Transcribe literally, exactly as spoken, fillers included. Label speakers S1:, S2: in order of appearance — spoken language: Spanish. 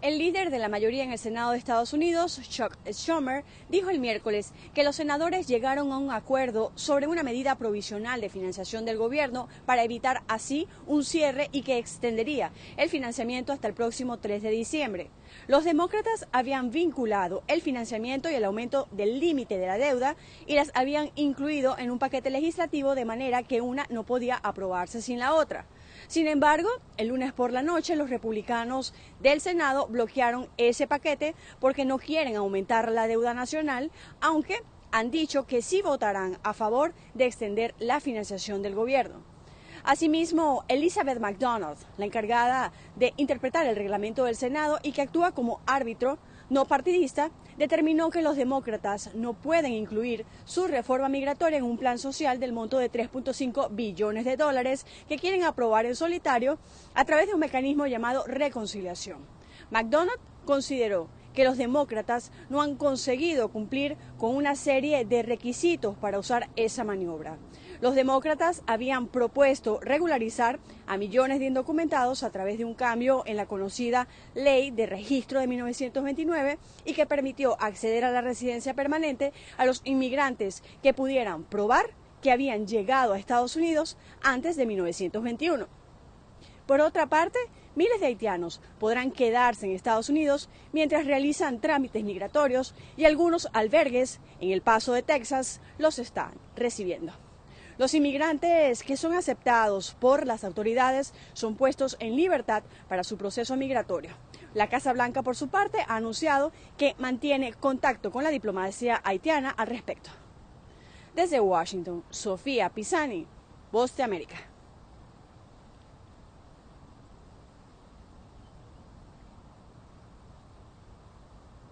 S1: El líder de la mayoría en el Senado de Estados Unidos, Chuck Schumer, dijo el miércoles que los senadores llegaron a un acuerdo sobre una medida provisional de financiación del gobierno para evitar así un cierre y que extendería el financiamiento hasta el próximo tres de diciembre. Los demócratas habían vinculado el financiamiento y el aumento del límite de la deuda y las habían incluido en un paquete legislativo de manera que una no podía aprobarse sin la otra. Sin embargo, el lunes por la noche los republicanos del Senado bloquearon ese paquete porque no quieren aumentar la deuda nacional, aunque han dicho que sí votarán a favor de extender la financiación del gobierno. Asimismo, Elizabeth McDonald, la encargada de interpretar el reglamento del Senado y que actúa como árbitro no partidista, determinó que los demócratas no pueden incluir su reforma migratoria en un plan social del monto de tres punto cinco billones de dólares que quieren aprobar en solitario a través de un mecanismo llamado reconciliación. McDonald consideró que los demócratas no han conseguido cumplir con una serie de requisitos para usar esa maniobra. Los demócratas habían propuesto regularizar a millones de indocumentados a través de un cambio en la conocida Ley de Registro de mil novecientos veintinueve y que permitió acceder a la residencia permanente a los inmigrantes que pudieran probar que habían llegado a Estados Unidos antes de mil novecientos veintiuno. Por otra parte, miles de haitianos podrán quedarse en Estados Unidos mientras realizan trámites migratorios y algunos albergues en El Paso de Texas los están recibiendo. Los inmigrantes que son aceptados por las autoridades son puestos en libertad para su proceso migratorio. La Casa Blanca, por su parte, ha anunciado que mantiene contacto con la diplomacia haitiana al respecto. Desde Washington, Sofía Pisani, Voz de América.